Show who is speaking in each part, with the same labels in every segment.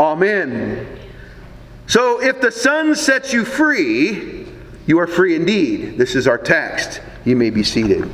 Speaker 1: Amen. So if the Son sets you free, you are free indeed. This is our text. You may be seated.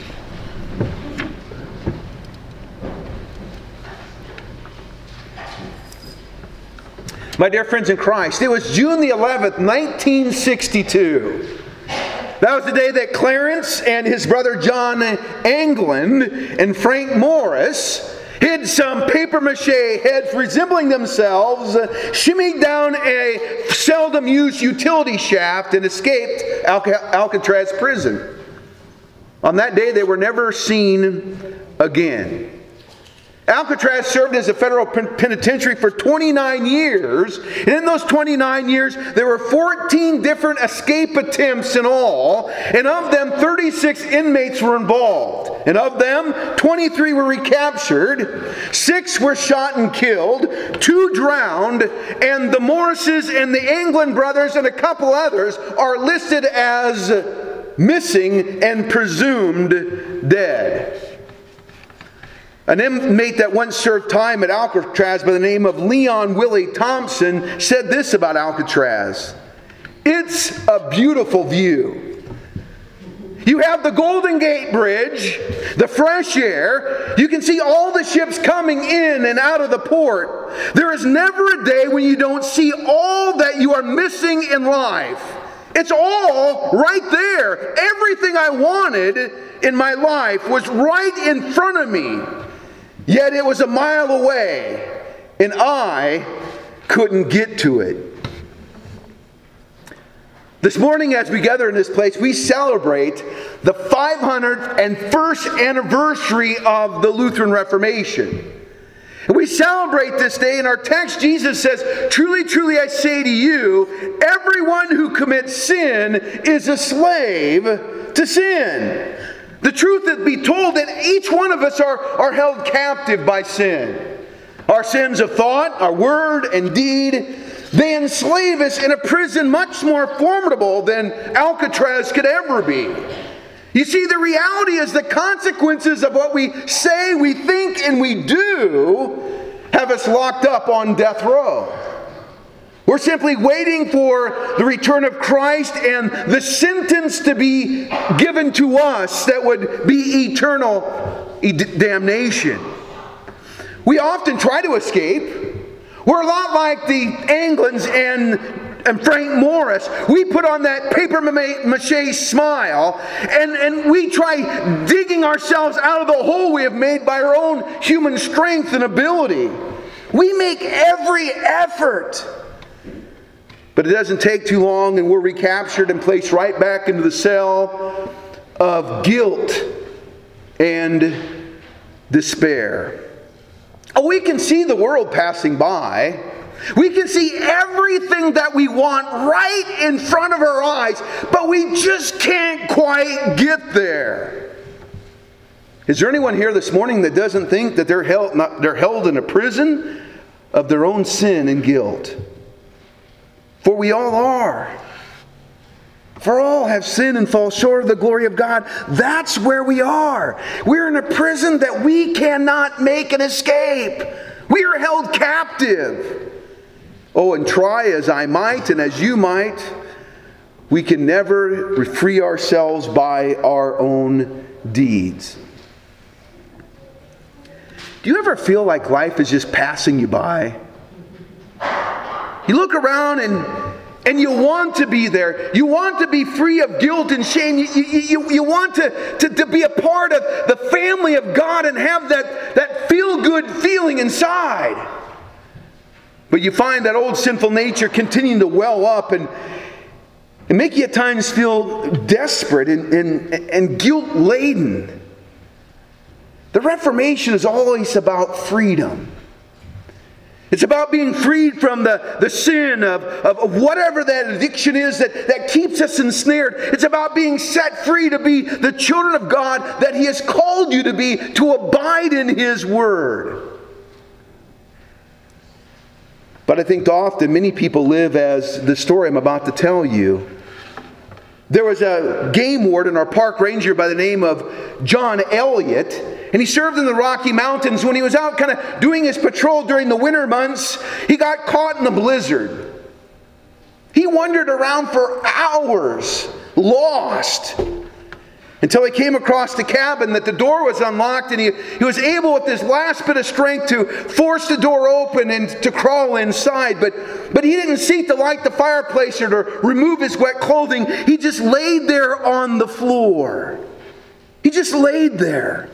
Speaker 1: My dear friends in Christ, it was June the 11th, 1962. That was the day that Clarence and his brother John Anglin and Frank Morris hid some papier-mâché heads resembling themselves, shimmied down a seldom-used utility shaft, and escaped Alcatraz prison. On that day, they were never seen again. Alcatraz served as a federal penitentiary for 29 years. And in those 29 years, there were 14 different escape attempts in all. And of them, 36 inmates were involved. And of them, 23 were recaptured. 6 were shot and killed. 2 drowned. And the Morrises and the Anglin brothers and a couple others are listed as missing and presumed dead. An inmate that once served time at Alcatraz by the name of Leon Willie Thompson said this about Alcatraz: "It's a beautiful view. You have the Golden Gate Bridge, the fresh air. You can see all the ships coming in and out of the port. There is never a day when you don't see all that you are missing in life. It's all right there. Everything I wanted in my life was right in front of me. Yet it was a mile away, and I couldn't get to it." This morning, as we gather in this place, we celebrate the 501st anniversary of the Lutheran Reformation. And we celebrate this day. In our text, Jesus says, "Truly, truly, I say to you, everyone who commits sin is a slave to sin." The truth is, be told that each one of us are held captive by sin. Our sins of thought, our word and deed, they enslave us in a prison much more formidable than Alcatraz could ever be. You see, the reality is the consequences of what we say, we think, and we do have us locked up on death row. We're simply waiting for the return of Christ and the sentence to be given to us that would be eternal damnation. We often try to escape. We're a lot like the Anglins and Frank Morris. We put on that papier-mâché smile and we try digging ourselves out of the hole we have made by our own human strength and ability. We make every effort. But it doesn't take too long and we're recaptured and placed right back into the cell of guilt and despair. Oh, we can see the world passing by. We can see everything that we want right in front of our eyes, but we just can't quite get there. Is there anyone here this morning that doesn't think that they're held in a prison of their own sin and guilt? For we all are. For all have sinned and fall short of the glory of God. That's where we are. We're in a prison that we cannot make an escape. We are held captive. Oh, and try as I might and as you might, we can never free ourselves by our own deeds. Do you ever feel like life is just passing you by? You look around and you want to be there. You want to be free of guilt and shame. You want to be a part of the family of God and have that feel-good feeling inside. But you find that old sinful nature continuing to well up and make you at times feel desperate and guilt-laden. The Reformation is always about freedom. It's about being freed from the sin of whatever that addiction is that keeps us ensnared. It's about being set free to be the children of God that He has called you to be, to abide in His Word. But I think often many people live as the story I'm about to tell you. There was a game warden or park ranger by the name of John Elliott. And he served in the Rocky Mountains. When he was out kind of doing his patrol during the winter months, he got caught in a blizzard. He wandered around for hours, lost, until he came across the cabin that the door was unlocked, and he was able with his last bit of strength to force the door open and to crawl inside. But he didn't seek to light the fireplace or to remove his wet clothing. He just laid there on the floor. He just laid there.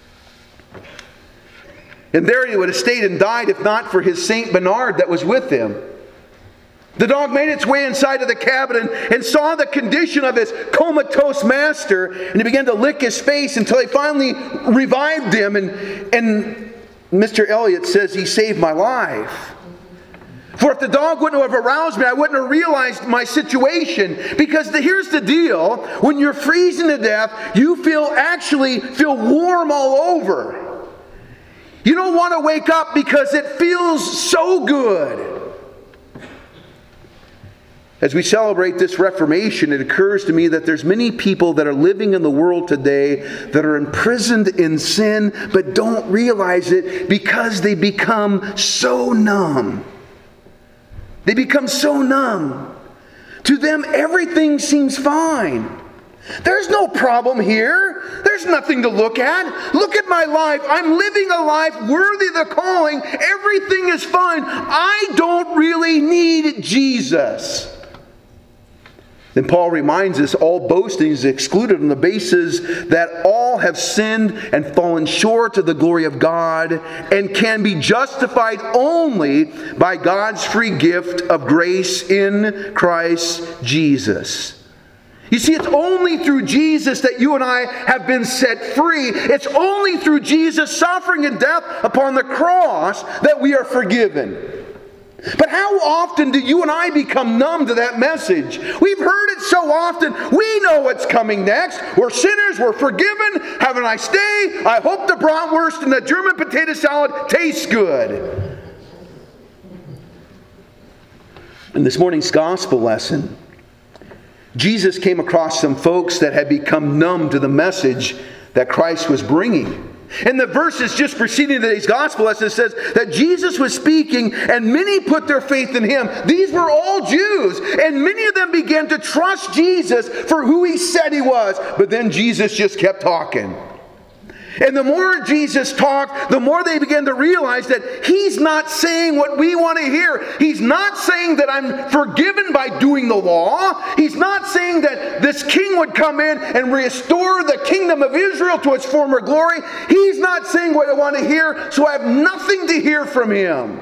Speaker 1: And there he would have stayed and died if not for his Saint Bernard that was with him. The dog made its way inside of the cabin and saw the condition of his comatose master, and he began to lick his face until he finally revived him. And Mr. Elliot says, he saved my life. For if the dog wouldn't have aroused me, I wouldn't have realized my situation. Because here's the deal. When you're freezing to death, you actually feel warm all over. You don't want to wake up because it feels so good. As we celebrate this Reformation, it occurs to me that there's many people that are living in the world today that are imprisoned in sin but don't realize it because they become so numb. They become so numb. To them, everything seems fine. There's no problem here. There's nothing to look at. Look at my life. I'm living a life worthy of the calling. Everything is fine. I don't really need Jesus. Then Paul reminds us all boasting is excluded on the basis that all have sinned and fallen short of the glory of God and can be justified only by God's free gift of grace in Christ Jesus. You see, it's only through Jesus that you and I have been set free. It's only through Jesus' suffering and death upon the cross that we are forgiven. But how often do you and I become numb to that message? We've heard it so often. We know what's coming next. We're sinners. We're forgiven. Have a nice day. I hope the bratwurst and the German potato salad tastes good. In this morning's gospel lesson, Jesus came across some folks that had become numb to the message that Christ was bringing. In the verses just preceding today's gospel lesson, it says that Jesus was speaking and many put their faith in Him. These were all Jews, and many of them began to trust Jesus for who He said He was. But then Jesus just kept talking. And the more Jesus talked, the more they began to realize that He's not saying what we want to hear. He's not saying that I'm forgiven by doing the law. He's not saying that this king would come in and restore the kingdom of Israel to its former glory. He's not saying what I want to hear, so I have nothing to hear from Him.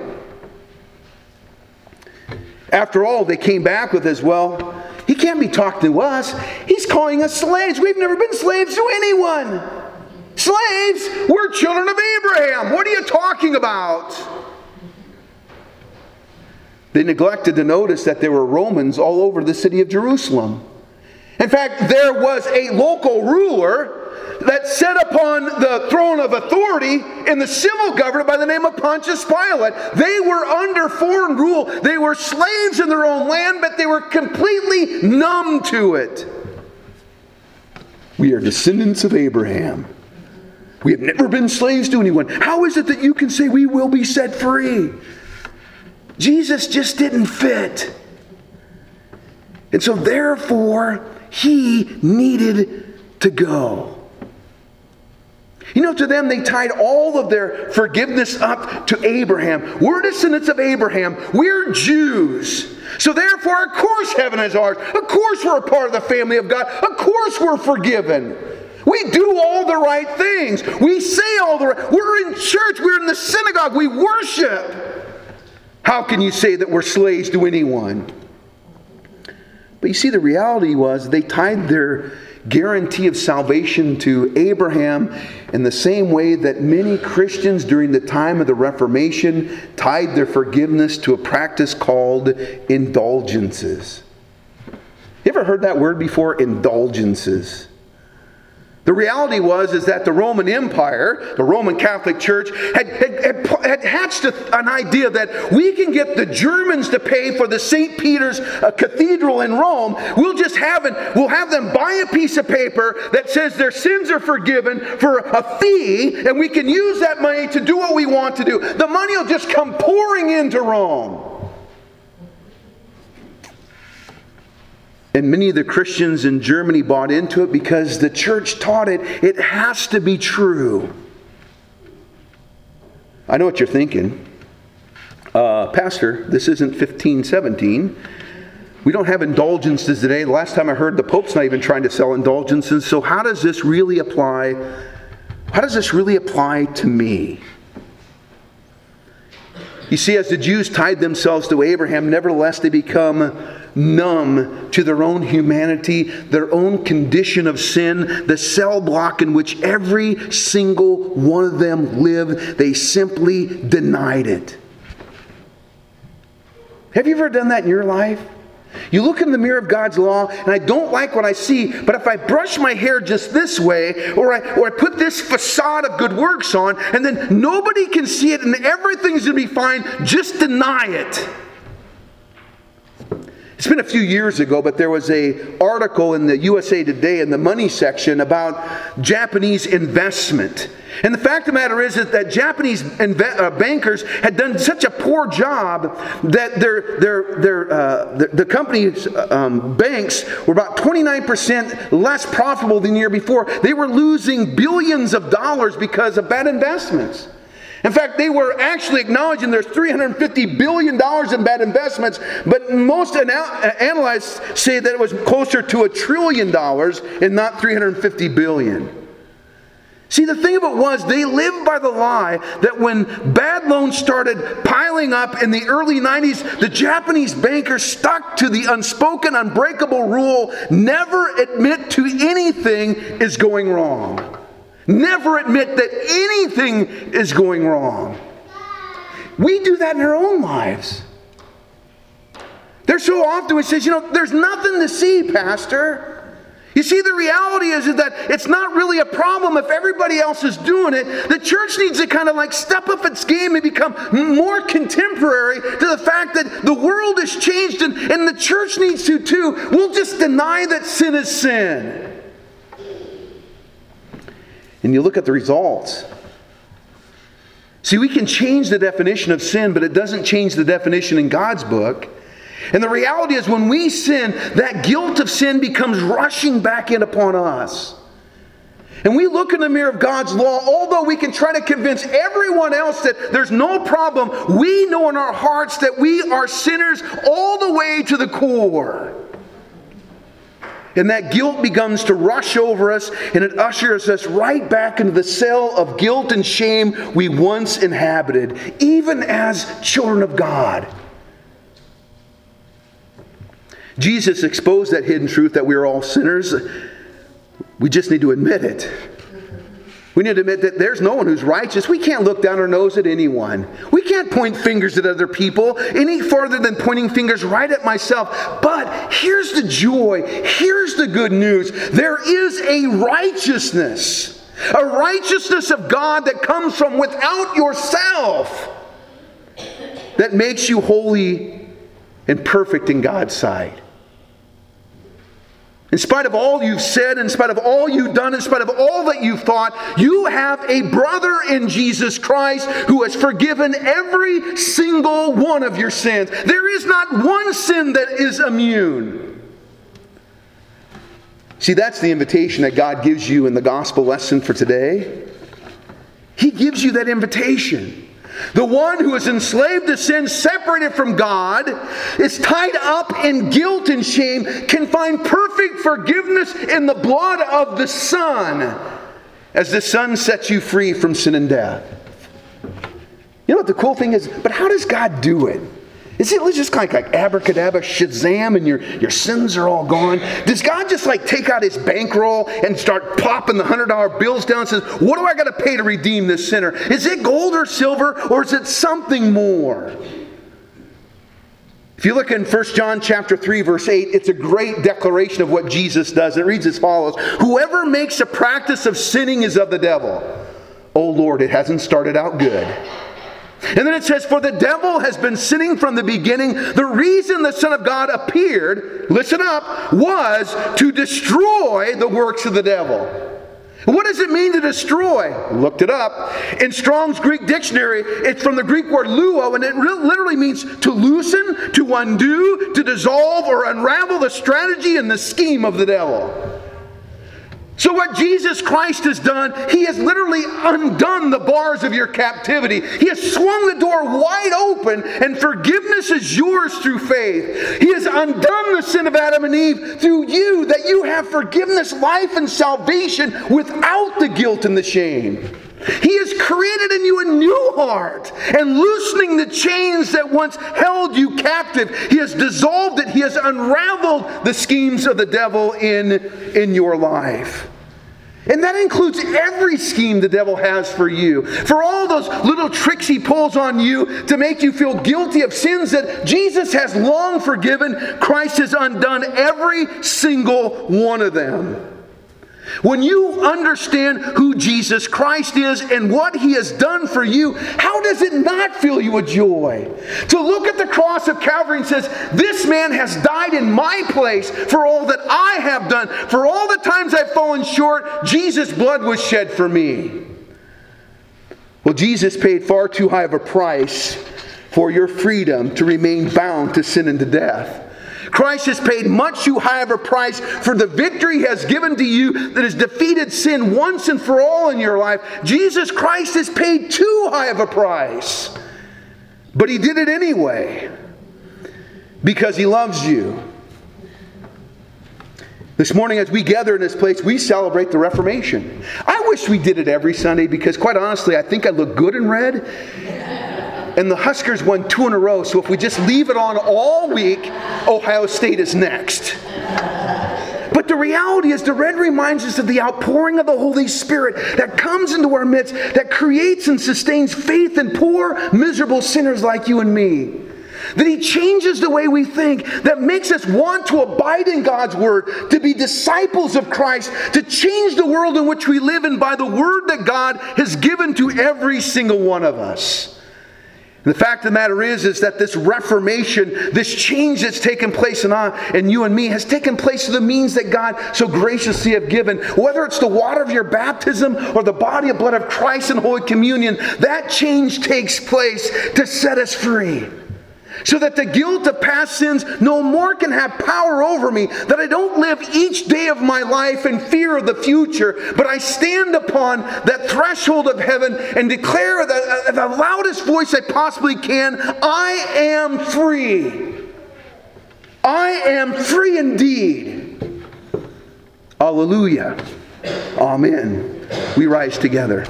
Speaker 1: After all, they came back with as well, He can't be talking to us. He's calling us slaves. We've never been slaves to anyone. Slaves? We're children of Abraham. What are you talking about? They neglected to notice that there were Romans all over the city of Jerusalem. In fact, there was a local ruler that sat upon the throne of authority in the civil government by the name of Pontius Pilate. They were under foreign rule. They were slaves in their own land, but they were completely numb to it. We are descendants of Abraham. We have never been slaves to anyone. How is it that you can say we will be set free? Jesus just didn't fit. And so therefore, He needed to go. You know, to them, they tied all of their forgiveness up to Abraham. We're descendants of Abraham. We're Jews. So therefore, of course heaven is ours. Of course we're a part of the family of God. Of course we're forgiven. We do all the right things. We say all the right. We're in church. We're in the synagogue. We worship. How can you say that we're slaves to anyone? But you see, the reality was they tied their guarantee of salvation to Abraham in the same way that many Christians during the time of the Reformation tied their forgiveness to a practice called indulgences. You ever heard that word before? Indulgences. The reality is that the Roman Empire, the Roman Catholic Church, had hatched an idea that we can get the Germans to pay for the St. Peter's Cathedral in Rome. We'll have them buy a piece of paper that says their sins are forgiven for a fee, and we can use that money to do what we want to do. The money will just come pouring into Rome. And many of the Christians in Germany bought into it because the church taught it. It has to be true. I know what you're thinking. Pastor, this isn't 1517. We don't have indulgences today. The last time I heard, the Pope's not even trying to sell indulgences. So how does this really apply? How does this really apply to me? You see, as the Jews tied themselves to Abraham, nevertheless they become numb to their own humanity, their own condition of sin, the cell block in which every single one of them lived. They simply denied it. Have you ever done that in your life? You look in the mirror of God's law, and I don't like what I see, but if I brush my hair just this way, or I put this facade of good works on, and then nobody can see it and everything's going to be fine, just deny it. It's been a few years ago, but there was an article in the USA Today in the money section about Japanese investment. And the fact of the matter is that Japanese bankers had done such a poor job that the company's banks were about 29% less profitable than the year before. They were losing billions of dollars because of bad investments. In fact, they were actually acknowledging there's $350 billion in bad investments, but most analysts say that it was closer to $1 trillion and not $350 billion. See, the thing of it was, they lived by the lie that when bad loans started piling up in the early 90s, the Japanese bankers stuck to the unspoken, unbreakable rule, never admit to anything is going wrong. Never admit that anything is going wrong. We do that in our own lives. There's so often we say, there's nothing to see, Pastor. You see, the reality is that it's not really a problem if everybody else is doing it. The church needs to kind of step up its game and become more contemporary to the fact that the world has changed and the church needs to too. We'll just deny that sin is sin. And you look at the results. See, we can change the definition of sin, but it doesn't change the definition in God's book. And the reality is when we sin, that guilt of sin becomes rushing back in upon us. And we look in the mirror of God's law, although we can try to convince everyone else that there's no problem, we know in our hearts that we are sinners all the way to the core. And that guilt begins to rush over us, and it ushers us right back into the cell of guilt and shame we once inhabited, even as children of God. Jesus exposed that hidden truth that we are all sinners. We just need to admit it. We need to admit that there's no one who's righteous. We can't look down our nose at anyone. We can't point fingers at other people any further than pointing fingers right at myself. But here's the joy. Here's the good news. There is a righteousness of God that comes from without yourself, that makes you holy and perfect in God's sight. In spite of all you've said, in spite of all you've done, in spite of all that you've thought, you have a brother in Jesus Christ who has forgiven every single one of your sins. There is not one sin that is immune. See, that's the invitation that God gives you in the gospel lesson for today. He gives you that invitation. The one who is enslaved to sin, separated from God, is tied up in guilt and shame, can find perfect forgiveness in the blood of the Son, as the Son sets you free from sin and death. You know what the cool thing is? But how does God do it? Is it just like abracadabra, shazam, and your sins are all gone? Does God just take out his bankroll and start popping the $100 bills down and says, what do I got to pay to redeem this sinner? Is it gold or silver, or is it something more? If you look in 1 John chapter 3, verse 8, it's a great declaration of what Jesus does. It reads as follows: "Whoever makes a practice of sinning is of the devil." Oh Lord, it hasn't started out good. And then it says, "For the devil has been sinning from the beginning. The reason the Son of God appeared," listen up, "was to destroy the works of the devil." What does it mean to destroy? Looked it up. In Strong's Greek dictionary, it's from the Greek word luo, and it literally means to loosen, to undo, to dissolve, or unravel the strategy and the scheme of the devil. So what Jesus Christ has done, He has literally undone the bars of your captivity. He has swung the door wide open, and forgiveness is yours through faith. He has undone the sin of Adam and Eve through you, that you have forgiveness, life, and salvation without the guilt and the shame. He has created in you a new heart, and loosening the chains that once held you captive, He has dissolved it. He has unraveled the schemes of the devil in your life. And that includes every scheme the devil has for you. For all those little tricks he pulls on you to make you feel guilty of sins that Jesus has long forgiven, Christ has undone every single one of them. When you understand who Jesus Christ is and what He has done for you, how does it not fill you with joy? To look at the cross of Calvary and says, "This man has died in my place for all that I have done. For all the times I've fallen short, Jesus' blood was shed for me." Well, Jesus paid far too high of a price for your freedom to remain bound to sin and to death. Christ has paid much too high of a price for the victory He has given to you that has defeated sin once and for all in your life. Jesus Christ has paid too high of a price. But He did it anyway, because He loves you. This morning, as we gather in this place, we celebrate the Reformation. I wish we did it every Sunday, because quite honestly, I think I look good in red. And the Huskers won 2 in a row, so if we just leave it on all week, Ohio State is next. But the reality is, the red reminds us of the outpouring of the Holy Spirit that comes into our midst, that creates and sustains faith in poor, miserable sinners like you and me. That He changes the way we think, that makes us want to abide in God's Word, to be disciples of Christ, to change the world in which we live in by the Word that God has given to every single one of us. And the fact of the matter is that this reformation, this change that's taken place in you and me, has taken place through the means that God so graciously have given. Whether it's the water of your baptism or the body and blood of Christ in Holy Communion, that change takes place to set us free. So that the guilt of past sins no more can have power over me. That I don't live each day of my life in fear of the future, but I stand upon that threshold of heaven and declare that at the loudest voice I possibly can, I am free. I am free indeed. Hallelujah. Amen. We rise together.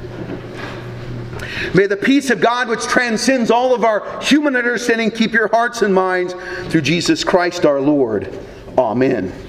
Speaker 1: May the peace of God, which transcends all of our human understanding, keep your hearts and minds through Jesus Christ our Lord. Amen.